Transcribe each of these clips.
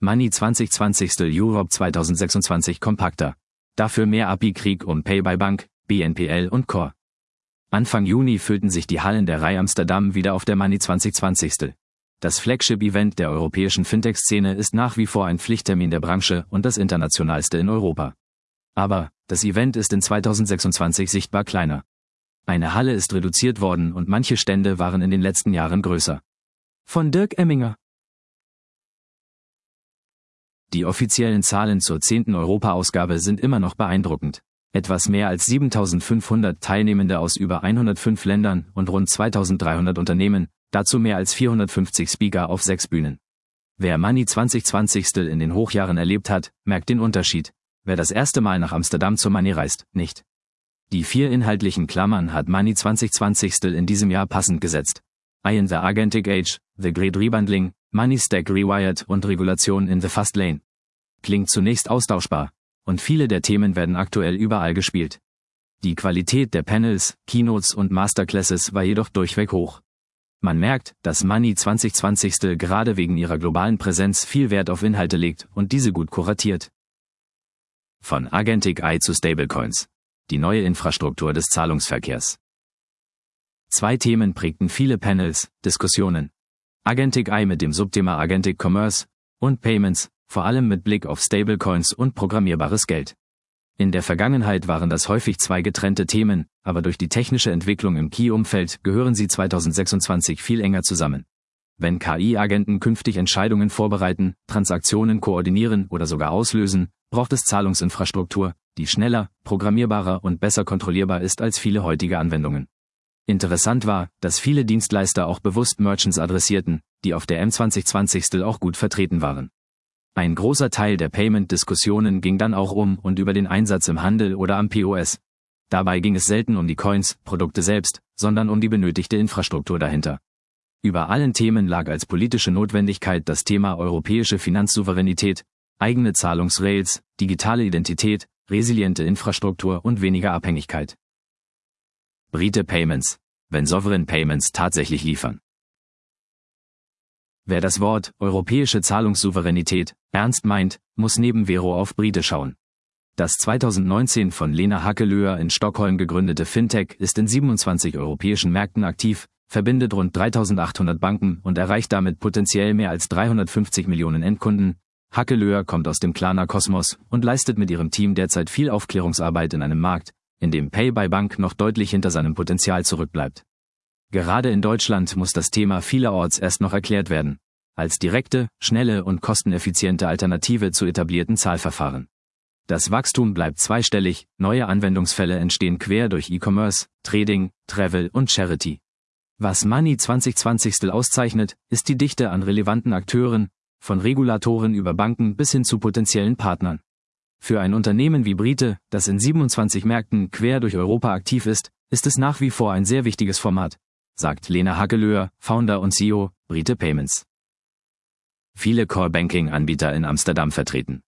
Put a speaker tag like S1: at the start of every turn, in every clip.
S1: Money 2020 Europe 2026 kompakter. Dafür mehr API-Krieg um Pay by Bank, BNPL und Core. Anfang Juni füllten sich die Hallen der RAI Amsterdam wieder auf der Money 2020. Das Flagship-Event der europäischen Fintech-Szene ist nach wie vor ein Pflichttermin der Branche und das internationalste in Europa. Aber das Event ist in 2026 sichtbar kleiner. Eine Halle ist reduziert worden und manche Stände waren in den letzten Jahren größer. Von Dirk Emminger. Die offiziellen Zahlen zur 10. Europa-Ausgabe sind immer noch beeindruckend. Etwas mehr als 7.500 Teilnehmende aus über 105 Ländern und rund 2.300 Unternehmen, dazu mehr als 450 Speaker auf 6 Bühnen. Wer Money 2020 in den Hochjahren erlebt hat, merkt den Unterschied. Wer das erste Mal nach Amsterdam zur Money reist, nicht. Die 4 inhaltlichen Klammern hat Money 2020 in diesem Jahr passend gesetzt. In the Agentic Age, The Great Rebundling, Money Stack Rewired und Regulation in the Fast Lane. Klingt zunächst austauschbar, und viele der Themen werden aktuell überall gespielt. Die Qualität der Panels, Keynotes und Masterclasses war jedoch durchweg hoch. Man merkt, dass Money 2020 gerade wegen ihrer globalen Präsenz viel Wert auf Inhalte legt und diese gut kuratiert. Von Agentic AI zu Stablecoins. Die neue Infrastruktur des Zahlungsverkehrs. 2 Themen prägten viele Panels, Diskussionen. Agentic AI mit dem Subthema Agentic Commerce und Payments, vor allem mit Blick auf Stablecoins und programmierbares Geld. In der Vergangenheit waren das häufig 2 getrennte Themen, aber durch die technische Entwicklung im KI-Umfeld gehören sie 2026 viel enger zusammen. Wenn KI-Agenten künftig Entscheidungen vorbereiten, Transaktionen koordinieren oder sogar auslösen, braucht es Zahlungsinfrastruktur, die schneller, programmierbarer und besser kontrollierbar ist als viele heutige Anwendungen. Interessant war, dass viele Dienstleister auch bewusst Merchants adressierten, die auf der M2020 auch gut vertreten waren. Ein großer Teil der Payment-Diskussionen ging dann auch um und über den Einsatz im Handel oder am POS. Dabei ging es selten um die Coins, Produkte selbst, sondern um die benötigte Infrastruktur dahinter. Über allen Themen lag als politische Notwendigkeit das Thema europäische Finanzsouveränität, eigene Zahlungsrails, digitale Identität, resiliente Infrastruktur und weniger Abhängigkeit. Brite Payments, wenn Sovereign Payments tatsächlich liefern. Wer das Wort europäische Zahlungssouveränität ernst meint, muss neben Vero auf Brite schauen. Das 2019 von Lena Hackelöer in Stockholm gegründete Fintech ist in 27 europäischen Märkten aktiv, verbindet rund 3.800 Banken und erreicht damit potenziell mehr als 350 Millionen Endkunden. Hackelöer kommt aus dem Klarna Kosmos und leistet mit ihrem Team derzeit viel Aufklärungsarbeit in einem Markt, in dem Pay by Bank noch deutlich hinter seinem Potenzial zurückbleibt. Gerade in Deutschland muss das Thema vielerorts erst noch erklärt werden, als direkte, schnelle und kosteneffiziente Alternative zu etablierten Zahlverfahren. Das Wachstum bleibt zweistellig, neue Anwendungsfälle entstehen quer durch E-Commerce, Trading, Travel und Charity. Was Money 2020 auszeichnet, ist die Dichte an relevanten Akteuren, von Regulatoren über Banken bis hin zu potenziellen Partnern. Für ein Unternehmen wie Brite, das in 27 Märkten quer durch Europa aktiv ist es nach wie vor ein sehr wichtiges Format, sagt Lena Hackelöer, Founder und CEO, Brite Payments. Viele Core-Banking-Anbieter in Amsterdam vertreten.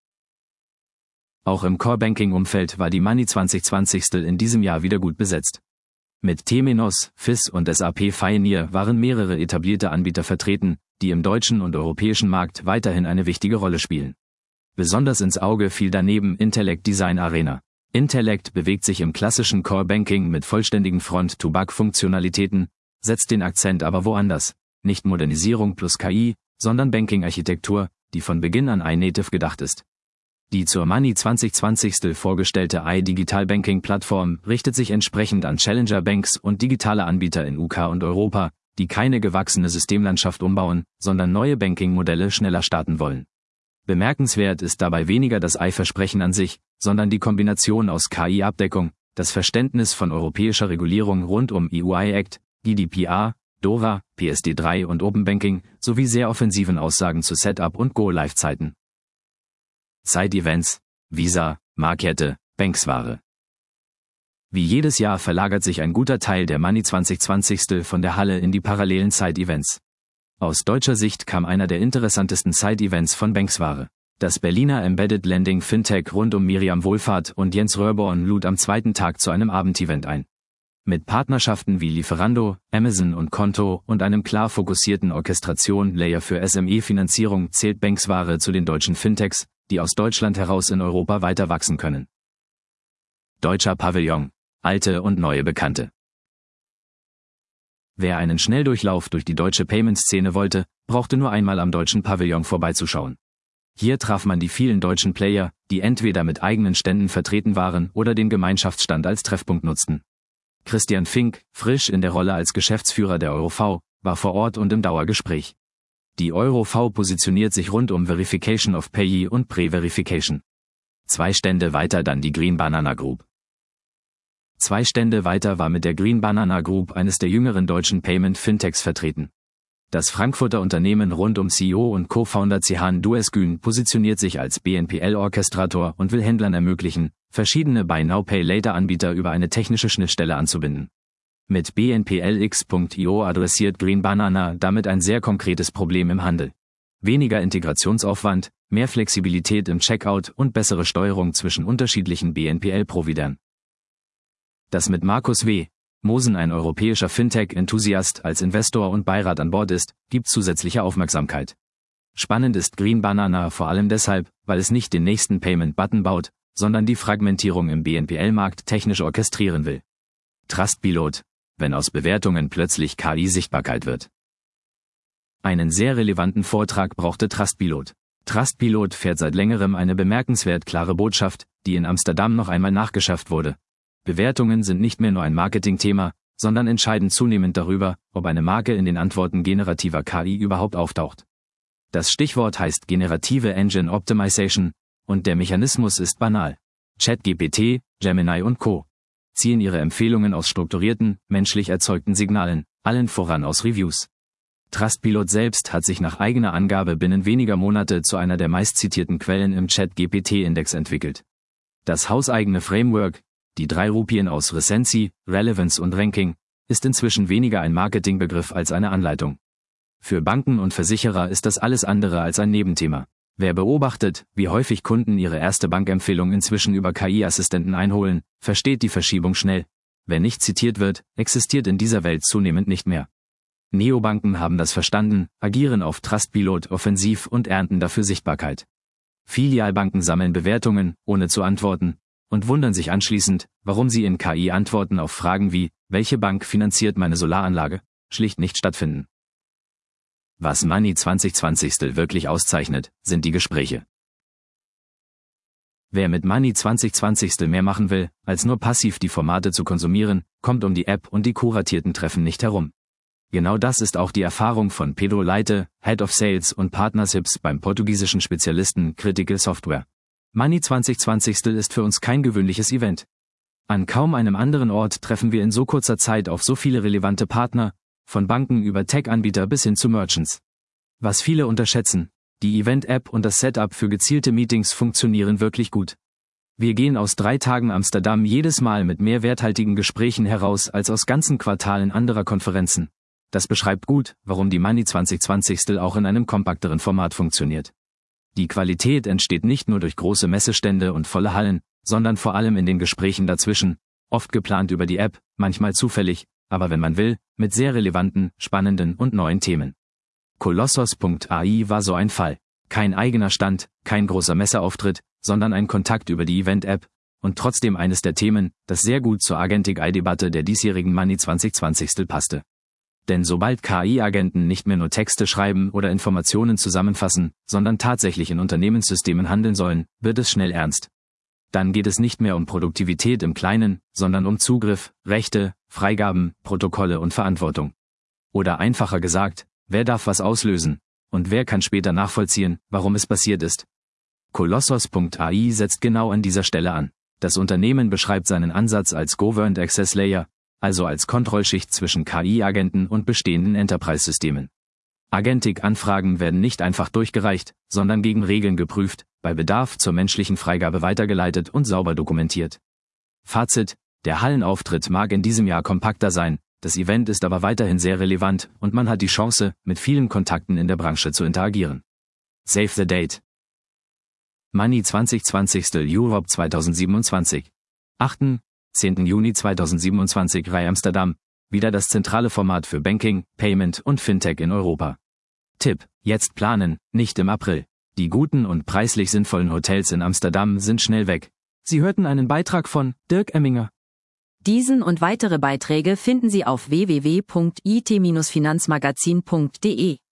S1: Auch im Core-Banking-Umfeld war die Money 2020 in diesem Jahr wieder gut besetzt. Mit Temenos, FIS und SAP Fioneer waren mehrere etablierte Anbieter vertreten, die im deutschen und europäischen Markt weiterhin eine wichtige Rolle spielen. Besonders ins Auge fiel daneben Intellect Design Arena. Intellect bewegt sich im klassischen Core-Banking mit vollständigen Front-to-Back-Funktionalitäten, setzt den Akzent aber woanders. Nicht Modernisierung plus KI, sondern Banking-Architektur, die von Beginn an iNative gedacht ist. Die zur Money 2020 vorgestellte iDigital-Banking-Plattform richtet sich entsprechend an Challenger-Banks und digitale Anbieter in UK und Europa, die keine gewachsene Systemlandschaft umbauen, sondern neue Banking-Modelle schneller starten wollen. Bemerkenswert ist dabei weniger das Versprechen an sich, sondern die Kombination aus KI-Abdeckung, das Verständnis von europäischer Regulierung rund um EU-Act, GDPR, DORA, PSD3 und Open Banking, sowie sehr offensiven Aussagen zu Setup- und Go-Live-Zeiten. Side-Events, Visa, Markette, Banksware. Wie jedes Jahr verlagert sich ein guter Teil der Money 2020 von der Halle in die parallelen Side-Events. Aus deutscher Sicht kam einer der interessantesten Side-Events von Banksware. Das Berliner Embedded Lending Fintech rund um Miriam Wohlfahrt und Jens Röhrborn lud am zweiten Tag zu einem Abendevent ein. Mit Partnerschaften wie Lieferando, Amazon und Konto und einem klar fokussierten Orchestration-Layer für SME-Finanzierung zählt Banksware zu den deutschen Fintechs, die aus Deutschland heraus in Europa weiter wachsen können. Deutscher Pavillon. Alte und neue Bekannte. Wer einen Schnelldurchlauf durch die deutsche Payment-Szene wollte, brauchte nur einmal am deutschen Pavillon vorbeizuschauen. Hier traf man die vielen deutschen Player, die entweder mit eigenen Ständen vertreten waren oder den Gemeinschaftsstand als Treffpunkt nutzten. Christian Fink, frisch in der Rolle als Geschäftsführer der EuroV, war vor Ort und im Dauergespräch. Die EuroV positioniert sich rund um Verification of Payee und Pre-Verification. 2 Stände weiter dann die Green Banana Group. 2 Stände weiter war mit der Green Banana Group eines der jüngeren deutschen Payment-Fintechs vertreten. Das Frankfurter Unternehmen rund um CEO und Co-Founder Cihan Duesgün positioniert sich als BNPL-Orchestrator und will Händlern ermöglichen, verschiedene Buy-Now-Pay-Later-Anbieter über eine technische Schnittstelle anzubinden. Mit BNPLX.io adressiert Green Banana damit ein sehr konkretes Problem im Handel. Weniger Integrationsaufwand, mehr Flexibilität im Checkout und bessere Steuerung zwischen unterschiedlichen BNPL-Providern. Dass mit Markus W. Mosen ein europäischer Fintech-Enthusiast als Investor und Beirat an Bord ist, gibt zusätzliche Aufmerksamkeit. Spannend ist Green Banana vor allem deshalb, weil es nicht den nächsten Payment-Button baut, sondern die Fragmentierung im BNPL-Markt technisch orchestrieren will. Trustpilot, wenn aus Bewertungen plötzlich KI-Sichtbarkeit wird. Einen sehr relevanten Vortrag brauchte Trustpilot. Trustpilot fährt seit längerem eine bemerkenswert klare Botschaft, die in Amsterdam noch einmal nachgeschärft wurde. Bewertungen sind nicht mehr nur ein Marketingthema, sondern entscheiden zunehmend darüber, ob eine Marke in den Antworten generativer KI überhaupt auftaucht. Das Stichwort heißt generative Engine Optimization, und der Mechanismus ist banal. ChatGPT, Gemini und Co. ziehen ihre Empfehlungen aus strukturierten, menschlich erzeugten Signalen, allen voran aus Reviews. Trustpilot selbst hat sich nach eigener Angabe binnen weniger Monate zu einer der meistzitierten Quellen im ChatGPT-Index entwickelt. Das hauseigene Framework, die 3 Rupien aus Recency, Relevance und Ranking, ist inzwischen weniger ein Marketingbegriff als eine Anleitung. Für Banken und Versicherer ist das alles andere als ein Nebenthema. Wer beobachtet, wie häufig Kunden ihre erste Bankempfehlung inzwischen über KI-Assistenten einholen, versteht die Verschiebung schnell. Wer nicht zitiert wird, existiert in dieser Welt zunehmend nicht mehr. Neobanken haben das verstanden, agieren auf Trustpilot offensiv und ernten dafür Sichtbarkeit. Filialbanken sammeln Bewertungen, ohne zu antworten, und wundern sich anschließend, warum sie in KI-Antworten auf Fragen wie, welche Bank finanziert meine Solaranlage, schlicht nicht stattfinden. Was Money 2020 wirklich auszeichnet, sind die Gespräche. Wer mit Money 2020 mehr machen will, als nur passiv die Formate zu konsumieren, kommt um die App und die kuratierten Treffen nicht herum. Genau das ist auch die Erfahrung von Pedro Leite, Head of Sales und Partnerships beim portugiesischen Spezialisten Critical Software. Money 2020 ist für uns kein gewöhnliches Event. An kaum einem anderen Ort treffen wir in so kurzer Zeit auf so viele relevante Partner, von Banken über Tech-Anbieter bis hin zu Merchants. Was viele unterschätzen, die Event-App und das Setup für gezielte Meetings funktionieren wirklich gut. Wir gehen aus 3 Tagen Amsterdam jedes Mal mit mehr werthaltigen Gesprächen heraus als aus ganzen Quartalen anderer Konferenzen. Das beschreibt gut, warum die Money 2020 auch in einem kompakteren Format funktioniert. Die Qualität entsteht nicht nur durch große Messestände und volle Hallen, sondern vor allem in den Gesprächen dazwischen, oft geplant über die App, manchmal zufällig, aber wenn man will, mit sehr relevanten, spannenden und neuen Themen. Colossos.ai war so ein Fall. Kein eigener Stand, kein großer Messeauftritt, sondern ein Kontakt über die Event-App und trotzdem eines der Themen, das sehr gut zur Agentic-AI-Debatte der diesjährigen Money 2020 passte. Denn sobald KI-Agenten nicht mehr nur Texte schreiben oder Informationen zusammenfassen, sondern tatsächlich in Unternehmenssystemen handeln sollen, wird es schnell ernst. Dann geht es nicht mehr um Produktivität im Kleinen, sondern um Zugriff, Rechte, Freigaben, Protokolle und Verantwortung. Oder einfacher gesagt, wer darf was auslösen, und wer kann später nachvollziehen, warum es passiert ist. Colossos.ai setzt genau an dieser Stelle an. Das Unternehmen beschreibt seinen Ansatz als Governed Access Layer, also als Kontrollschicht zwischen KI-Agenten und bestehenden Enterprise-Systemen. Agentic-Anfragen werden nicht einfach durchgereicht, sondern gegen Regeln geprüft, bei Bedarf zur menschlichen Freigabe weitergeleitet und sauber dokumentiert. Fazit: Der Hallenauftritt mag in diesem Jahr kompakter sein, das Event ist aber weiterhin sehr relevant und man hat die Chance, mit vielen Kontakten in der Branche zu interagieren. Save the date. Money 2020 Europe 2027. 8., 10. Juni 2027 RAI Amsterdam, wieder das zentrale Format für Banking, Payment und Fintech in Europa. Tipp: Jetzt planen, nicht im April. Die guten und preislich sinnvollen Hotels in Amsterdam sind schnell weg. Sie hörten einen Beitrag von Dirk Emminger.
S2: Diesen und weitere Beiträge finden Sie auf www.it-finanzmagazin.de.